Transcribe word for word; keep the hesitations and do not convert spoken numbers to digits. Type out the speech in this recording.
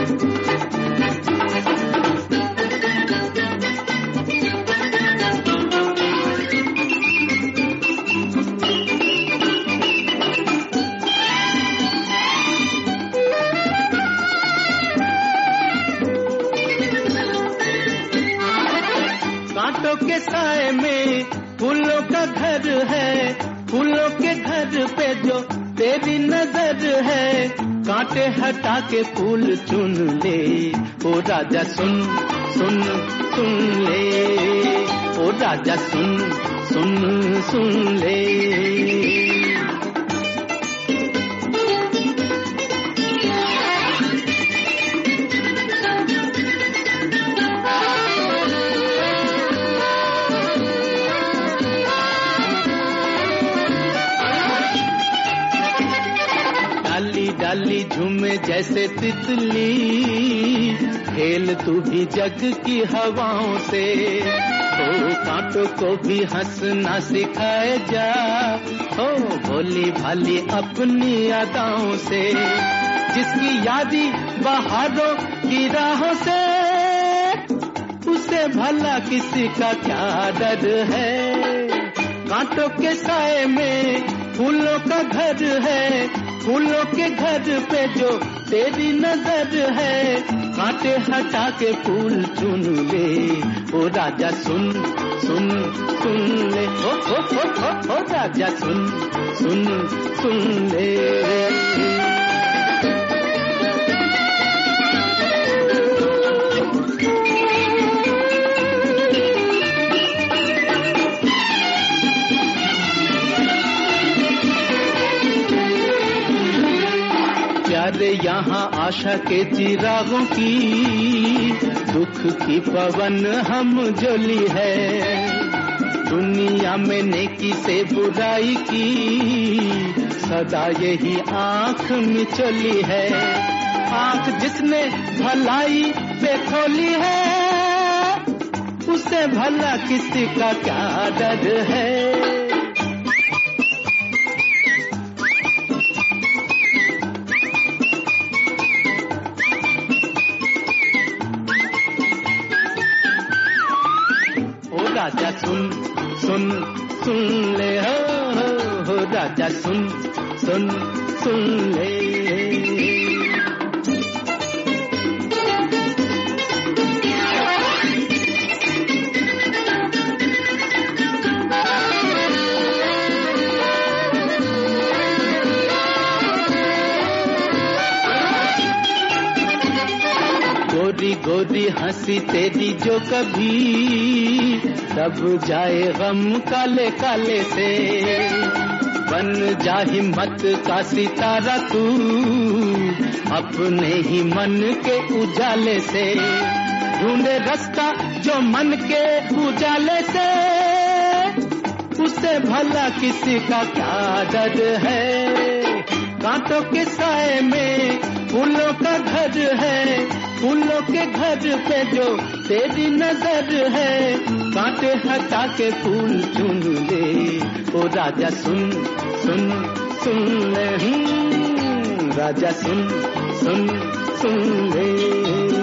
कांटों के साए में फूलों का घर है, फूलों के घर पे जो तेरी नजर है, कांटे हटा के फूल चुन ले ओ राजा सुन सुन सुन ले, ओ राजा सुन सुन सुन ले। डाली झूमे जैसे तितली, खेल तू भी जग की हवाओं से, ओ कांटों को भी हंसना सिखाए जा, ओ भोली भाली अपनी अदाओं से, जिसकी यादी बहारों की राहों से, उसे भला किसी का क्या डर है। कांटों के साए में फूलों का घर है, फूलों के घर पे जो तेरी नजर है, कांटे हटा के फूल चुन ले ओ राजा सुन सुन सुन ले, ओ ओ ओ ओ, ओ राजा सुन सुन सुन ले। प्यारे यहाँ आशा के चिरागों की, दुख की पवन हम जोली है, दुनिया में नेकी से बुराई की सदा यही आँख मिचोली है, आँख जिसने भलाई पे खोली है, उसे भला किसी का क्या डर है। राजा सुन सुन सुन ले, हो हो हो राजा सुन सुन सुन ले। गोरी गोरी हंसी तेरी जो कभी दब जाए गम काले काले से, बन जा हिम्मत का सितारा तू अपने ही मन के उजाले से, ढूंढे रास्ता जो मन के उजाले से, उसे भला किसी का क्या डर है। कांटों के साए में फूलों का घर है, फूलों के घर पे जो तेरी नजर है, कांटे हटा के फूल चुन ले ओ राजा सुन सुन सुन ले, राजा सुन सुन सुन ले।